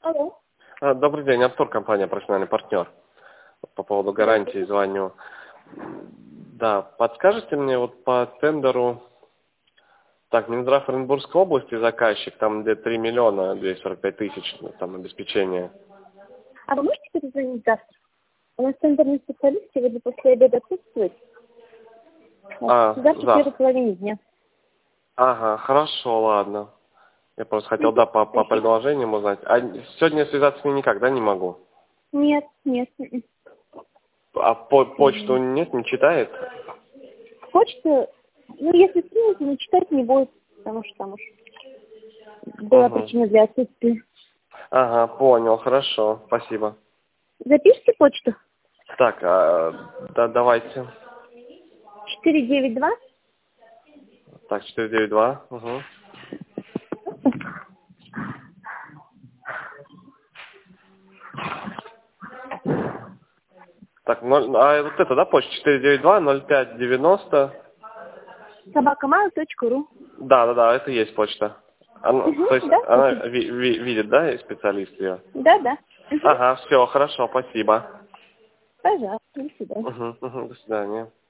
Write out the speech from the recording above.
Алло. Добрый день, Артур, компания «Профессиональный партнер». По поводу гарантии звоню. Да, подскажете мне вот по тендеру, так, Минздрав Оренбургской области заказчик, там где 3 миллиона 245 тысяч, там обеспечение. А вы можете перезвонить завтра? У нас тендерный специалист сегодня после обеда отсутствует. Завтра в первой половине дня. Ага, хорошо, ладно. Я просто хотел, да, по предложениям узнать. А сегодня связаться с ней никак, да, не могу? Нет. А почту нет, не читает? Почту, если скинете, но читать не будет, потому что там уж была причина для отсутствия. Ага, понял, хорошо, спасибо. Запишите почту. Так, да, давайте. 492. Так, 492. Угу. Так, вот это, да, почта 492-05-90. @mail.ru. Да, это есть почта. То есть да, она видит, да, и специалист ее? Да. Ага, все, хорошо, спасибо. Пожалуйста, до свидания. До свидания.